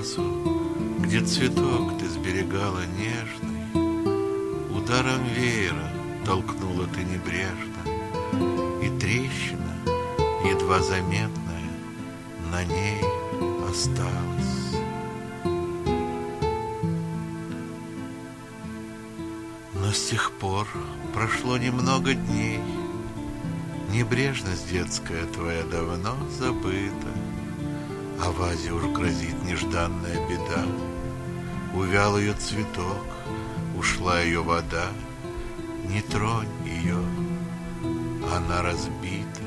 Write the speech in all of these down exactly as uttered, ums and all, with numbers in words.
розу, где цветок ты сберегала нежный, ударом веера толкнула ты небрежно, и трещина, едва заметная, на ней осталась. Но с тех пор прошло немного дней, небрежность детская твоя давно забыта, а вазе уж грозит нежданная беда. Увял ее цветок, ушла ее вода, не тронь ее, она разбита.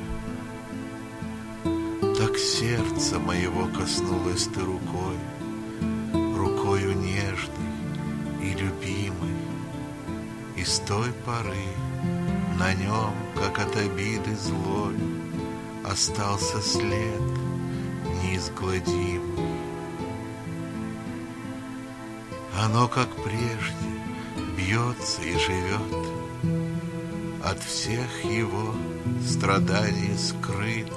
Так сердца моего коснулась ты рукой, рукою нежной и любимой, и с той поры на нем, как от обиды злой, остался след неизгладимый. Оно, как прежде, бьется и живет, от всех его страданий скрыто,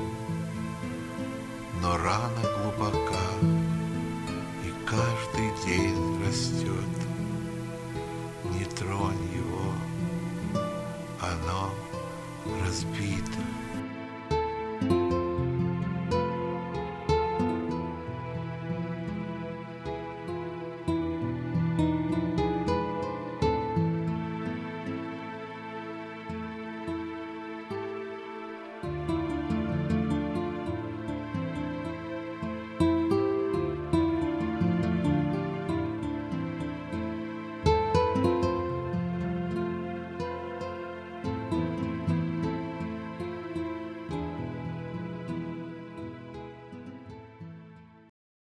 но рана глубока и каждый день растет. Не тронь его, оно разбито.